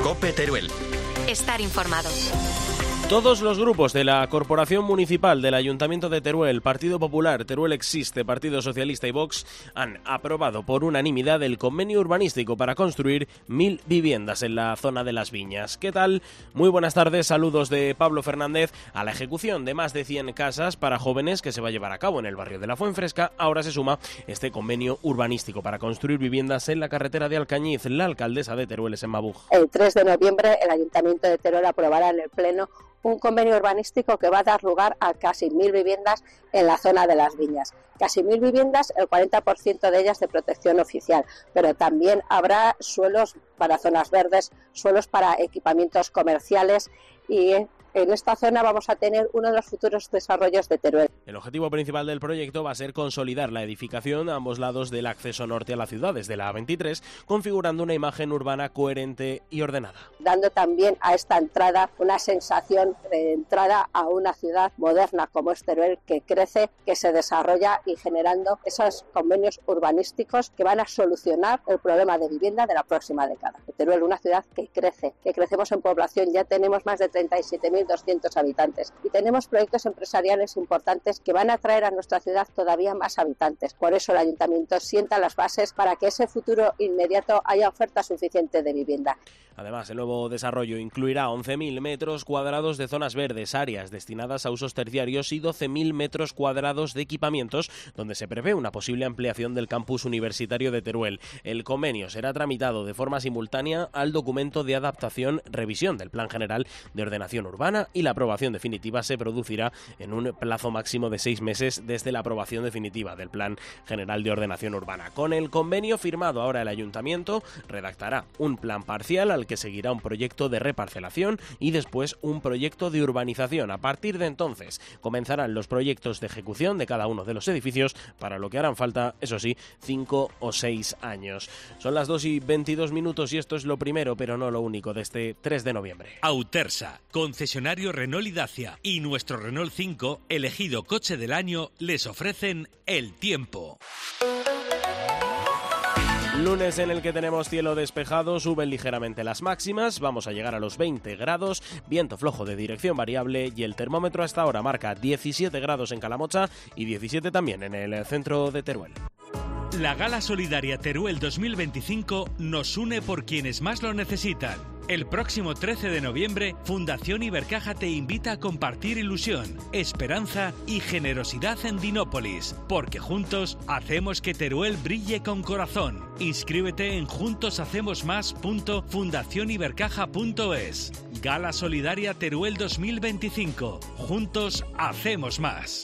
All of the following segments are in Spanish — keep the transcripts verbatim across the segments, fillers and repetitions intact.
COPE Teruel. Estar informado. Todos los grupos de la Corporación Municipal del Ayuntamiento de Teruel, Partido Popular, Teruel Existe, Partido Socialista y Vox han aprobado por unanimidad el convenio urbanístico para construir mil viviendas en la zona de Las Viñas. ¿Qué tal? Muy buenas tardes, saludos de Pablo Fernández. A la ejecución de más de cien casas para jóvenes que se va a llevar a cabo en el barrio de la Fuenfresca, ahora se suma este convenio urbanístico para construir viviendas en la carretera de Alcañiz. La alcaldesa de Teruel es Emma Buj. El tres de noviembre el Ayuntamiento de Teruel aprobará en el Pleno un convenio urbanístico que va a dar lugar a casi mil viviendas en la zona de Las Viñas. Casi mil viviendas, el cuarenta por ciento de ellas de protección oficial, pero también habrá suelos para zonas verdes, suelos para equipamientos comerciales y en esta zona vamos a tener uno de los futuros desarrollos de Teruel. El objetivo principal del proyecto va a ser consolidar la edificación a ambos lados del acceso norte a la ciudad, desde la A veintitrés, configurando una imagen urbana coherente y ordenada. Dando también a esta entrada una sensación de entrada a una ciudad moderna como es Teruel, que crece, que se desarrolla y generando esos convenios urbanísticos que van a solucionar el problema de vivienda de la próxima década. Teruel, una ciudad que crece, que crecemos en población, ya tenemos más de treinta y siete mil doscientos habitantes y tenemos proyectos empresariales importantes que van a traer a nuestra ciudad todavía más habitantes. Por eso el Ayuntamiento sienta las bases para que ese futuro inmediato haya oferta suficiente de vivienda. Además, el nuevo desarrollo incluirá once mil metros cuadrados de zonas verdes, áreas destinadas a usos terciarios y doce mil metros cuadrados de equipamientos, donde se prevé una posible ampliación del campus universitario de Teruel. El convenio será tramitado de forma simultánea al documento de adaptación revisión del Plan General de Ordenación Urbana y la aprobación definitiva se producirá en un plazo máximo de seis meses desde la aprobación definitiva del Plan General de Ordenación Urbana. Con el convenio firmado ahora el Ayuntamiento redactará un plan parcial al que seguirá un proyecto de reparcelación y después un proyecto de urbanización. A partir de entonces comenzarán los proyectos de ejecución de cada uno de los edificios, para lo que harán falta, eso sí, cinco o seis años. Son las dos y veintidós minutos y esto es lo primero, pero no lo único, de este tres de noviembre. Autersa, concesionario Renault y Dacia, y nuestro Renault cinco, elegido coche del año, les ofrecen el tiempo. Lunes en el que tenemos cielo despejado, suben ligeramente las máximas, vamos a llegar a los veinte grados, viento flojo de dirección variable y el termómetro hasta ahora marca diecisiete grados en Calamocha y diecisiete también en el centro de Teruel. La Gala Solidaria Teruel dos mil veinticinco nos une por quienes más lo necesitan. El próximo trece de noviembre, Fundación Ibercaja te invita a compartir ilusión, esperanza y generosidad en Dinópolis, porque juntos hacemos que Teruel brille con corazón. Inscríbete en juntos hacemos más punto fundación ibercaja punto es. Gala Solidaria Teruel dos mil veinticinco. Juntos hacemos más.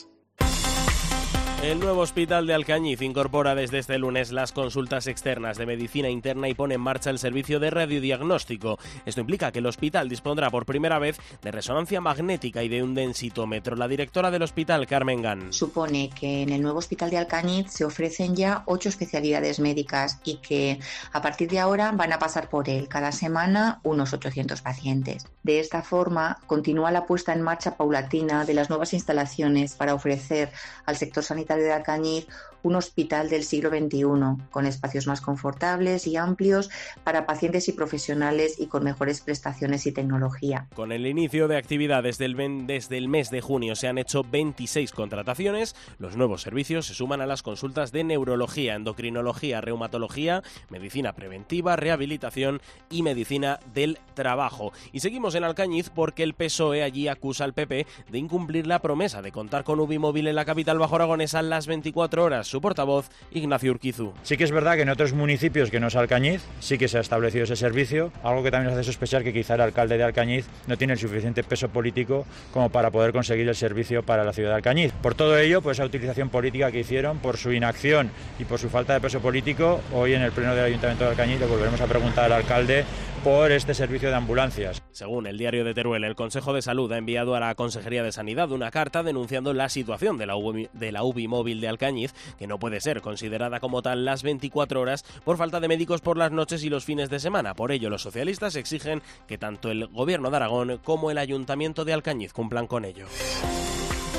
El nuevo hospital de Alcañiz incorpora desde este lunes las consultas externas de medicina interna y pone en marcha el servicio de radiodiagnóstico. Esto implica que el hospital dispondrá por primera vez de resonancia magnética y de un densitómetro. La directora del hospital, Carmen Gan. Supone que en el nuevo hospital de Alcañiz se ofrecen ya ocho especialidades médicas y que a partir de ahora van a pasar por él cada semana unos ochocientos pacientes. De esta forma, continúa la puesta en marcha paulatina de las nuevas instalaciones para ofrecer al sector sanitario de Alcañiz un hospital del siglo veintiuno, con espacios más confortables y amplios para pacientes y profesionales y con mejores prestaciones y tecnología. Con el inicio de actividad desde el, desde el mes de junio se han hecho veintiséis contrataciones. Los nuevos servicios se suman a las consultas de neurología, endocrinología, reumatología, medicina preventiva, rehabilitación y medicina del trabajo. Y seguimos en Alcañiz porque el P S O E allí acusa al P P de incumplir la promesa de contar con Ubimóvil en la capital bajoaragonesa las veinticuatro horas. Su portavoz, Ignacio Urquizu. Sí que es verdad que en otros municipios que no es Alcañiz sí que se ha establecido ese servicio, algo que también nos hace sospechar que quizá el alcalde de Alcañiz no tiene el suficiente peso político como para poder conseguir el servicio para la ciudad de Alcañiz. Por todo ello, por esa utilización política que hicieron, por su inacción y por su falta de peso político, hoy en el pleno del Ayuntamiento de Alcañiz le volveremos a preguntar al alcalde por este servicio de ambulancias. Según el diario de Teruel, el Consejo de Salud ha enviado a la Consejería de Sanidad una carta denunciando la situación de la UBI, de la Ubimóvil de Alcañiz, que no puede ser considerada como tal las veinticuatro horas por falta de médicos por las noches y los fines de semana. Por ello, los socialistas exigen que tanto el Gobierno de Aragón como el Ayuntamiento de Alcañiz cumplan con ello.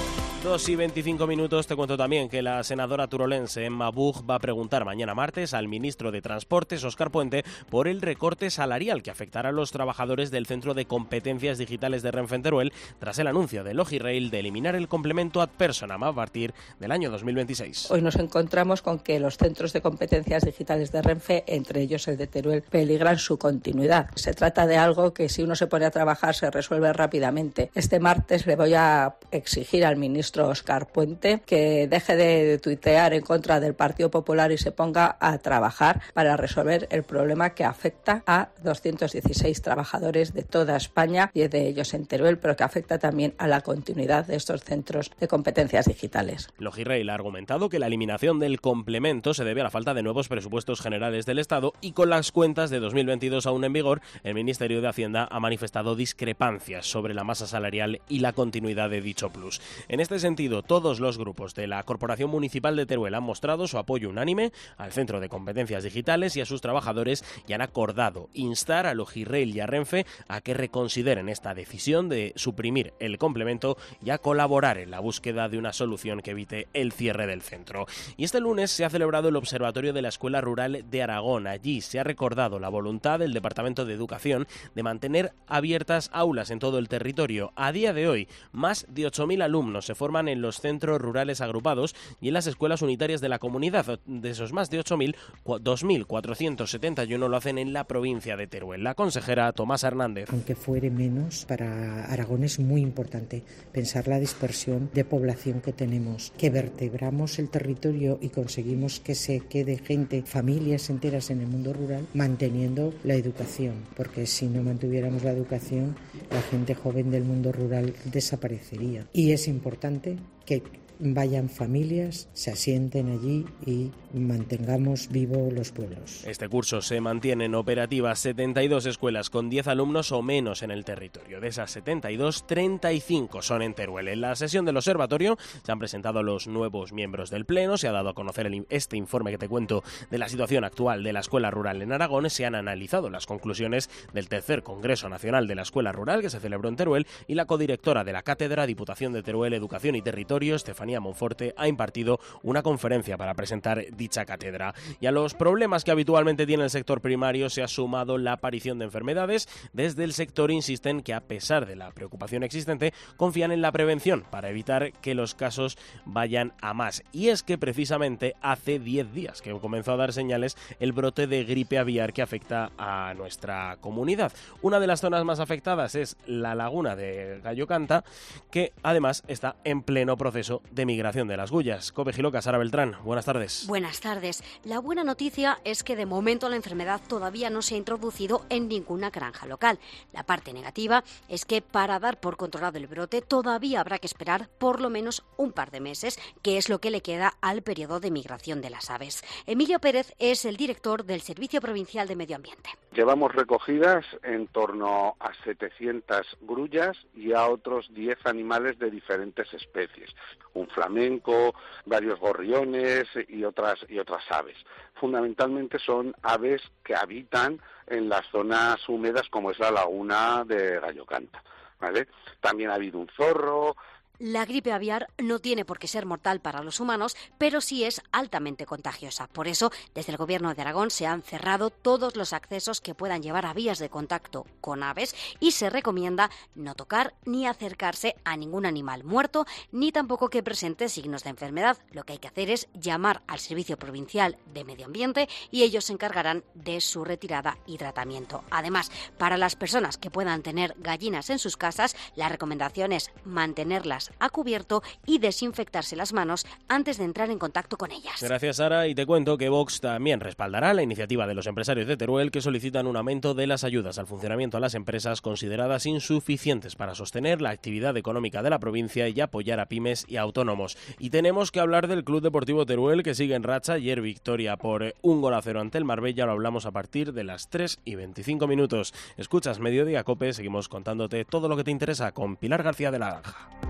dos y veinticinco minutos. Te cuento también que la senadora turolense Emma Buch va a preguntar mañana martes al ministro de Transportes, Óscar Puente, por el recorte salarial que afectará a los trabajadores del Centro de Competencias Digitales de Renfe en Teruel tras el anuncio de Logirail de eliminar el complemento ad personam a partir del año dos mil veintiséis. Hoy nos encontramos con que los centros de competencias digitales de Renfe, entre ellos el de Teruel, peligran su continuidad. Se trata de algo que si uno se pone a trabajar se resuelve rápidamente. Este martes le voy a exigir al ministro Óscar Puente que deje de tuitear en contra del Partido Popular y se ponga a trabajar para resolver el problema que afecta a doscientos dieciséis trabajadores de toda España, diez de ellos en Teruel, pero que afecta también a la continuidad de estos centros de competencias digitales. Logirail ha argumentado que la eliminación del complemento se debe a la falta de nuevos presupuestos generales del Estado y con las cuentas de dos mil veintidós aún en vigor, el Ministerio de Hacienda ha manifestado discrepancias sobre la masa salarial y la continuidad de dicho plus. En este sentido, todos los grupos de la Corporación Municipal de Teruel han mostrado su apoyo unánime al Centro de Competencias Digitales y a sus trabajadores y han acordado instar a Logirail y a Renfe a que reconsideren esta decisión de suprimir el complemento y a colaborar en la búsqueda de una solución que evite el cierre del centro. Y este lunes se ha celebrado el Observatorio de la Escuela Rural de Aragón. Allí se ha recordado la voluntad del Departamento de Educación de mantener abiertas aulas en todo el territorio. A día de hoy, más de ocho mil alumnos se forman en los centros rurales agrupados y en las escuelas unitarias de la comunidad. De esos más de ocho mil, dos mil cuatrocientos setenta y uno lo hacen en la provincia de Teruel. La consejera Tomasa Hernández. Aunque fuere menos, para Aragón es muy importante pensar la dispersión de población que tenemos, que vertebramos el territorio y conseguimos que se quede gente, familias enteras en el mundo rural, manteniendo la educación, porque si no mantuviéramos la educación, la gente joven del mundo rural desaparecería. Y es importante que vayan familias, se asienten allí y mantengamos vivos los pueblos. Este curso se mantienen operativas setenta y dos escuelas con diez alumnos o menos en el territorio. De esas setenta y dos, treinta y cinco son en Teruel. En la sesión del observatorio se han presentado los nuevos miembros del Pleno, se ha dado a conocer el, este informe que te cuento de la situación actual de la Escuela Rural en Aragón, se han analizado las conclusiones del tercer Congreso Nacional de la Escuela Rural que se celebró en Teruel y la codirectora de la Cátedra Diputación de Teruel, Educación y Territorio, Estefanía Monforte, ha impartido una conferencia para presentar dicha cátedra. Y a los problemas que habitualmente tiene el sector primario se ha sumado la aparición de enfermedades. Desde el sector insisten que, a pesar de la preocupación existente, confían en la prevención para evitar que los casos vayan a más. Y es que precisamente hace diez días que comenzó a dar señales el brote de gripe aviar que afecta a nuestra comunidad. Una de las zonas más afectadas es la laguna de Gallo Canta, que además está en pleno proceso de migración de las gullas. Cope Giloca, Sara Beltrán, buenas tardes. Buenas tardes. La buena noticia es que de momento la enfermedad todavía no se ha introducido en ninguna granja local. La parte negativa es que para dar por controlado el brote todavía habrá que esperar por lo menos un par de meses, que es lo que le queda al periodo de migración de las aves. Emilio Pérez es el director del Servicio Provincial de Medio Ambiente. Llevamos recogidas en torno a setecientas grullas y a otros diez animales de diferentes especies. Un flamenco, varios gorriones y otras y otras aves. Fundamentalmente son aves que habitan en las zonas húmedas como es la laguna de Gallo Canta, ¿vale? También ha habido un zorro. La gripe aviar no tiene por qué ser mortal para los humanos, pero sí es altamente contagiosa. Por eso, desde el Gobierno de Aragón se han cerrado todos los accesos que puedan llevar a vías de contacto con aves y se recomienda no tocar ni acercarse a ningún animal muerto, ni tampoco que presente signos de enfermedad. Lo que hay que hacer es llamar al Servicio Provincial de Medio Ambiente y ellos se encargarán de su retirada y tratamiento. Además, para las personas que puedan tener gallinas en sus casas, la recomendación es mantenerlas a cubierto y desinfectarse las manos antes de entrar en contacto con ellas. Gracias, Sara, y te cuento que Vox también respaldará la iniciativa de los empresarios de Teruel que solicitan un aumento de las ayudas al funcionamiento a las empresas consideradas insuficientes para sostener la actividad económica de la provincia y apoyar a pymes y autónomos. Y tenemos que hablar del Club Deportivo Teruel, que sigue en racha. Ayer victoria por un gol a cero ante el Marbella, lo hablamos a partir de las tres y veinticinco minutos. Escuchas Mediodía Cope, seguimos contándote todo lo que te interesa con Pilar García de la Granja.